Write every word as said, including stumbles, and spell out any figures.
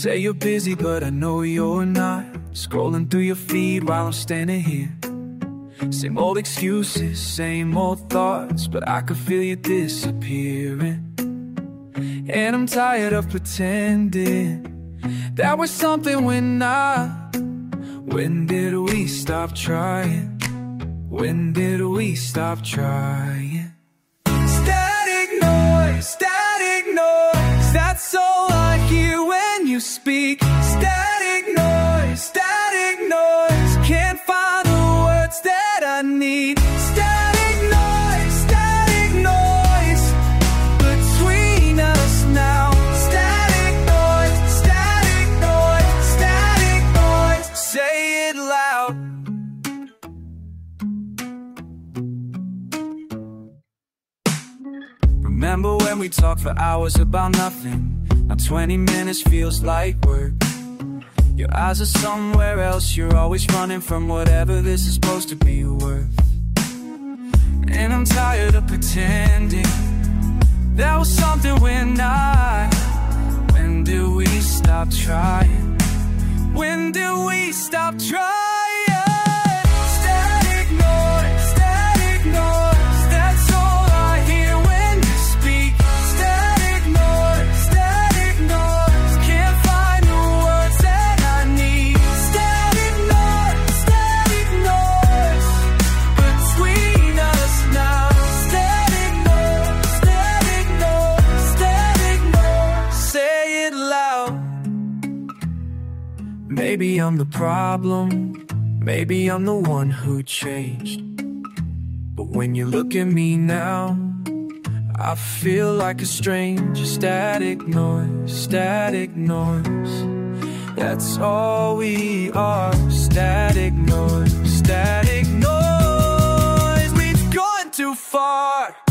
say you're busy, but I know you're not. Scrolling through your feed while I'm standing here. Same old excuses, same old thoughts, but I could feel you disappearing. And I'm tired of pretending that we're something we're not. When did we stop trying? When did we stop trying? Static noise, static noise, that's all I hear when you speak. Static noise, static noise, can't find the words that I need. Static noise, static noise, between us now. Static noise, static noise, static noise, say it loud. Remember when we talked for hours about nothing? Now twenty minutes feels like work. Your eyes are somewhere else, you're always running from whatever this is supposed to be worth. And I'm tired of pretending that was something we're not. When do we stop trying? When do we stop trying? Static noise, static noise, that's all I hear when you speak. Static noise, static noise, can't find the words that I need. Static noise, static noise, between us now. Static noise, static noise, static noise, say it loud. Maybe I'm the problem, maybe I'm the one who changed. But when you look at me now, I feel like a stranger. Static noise, static noise, that's all we are. Static noise, static noise, we've gone too far.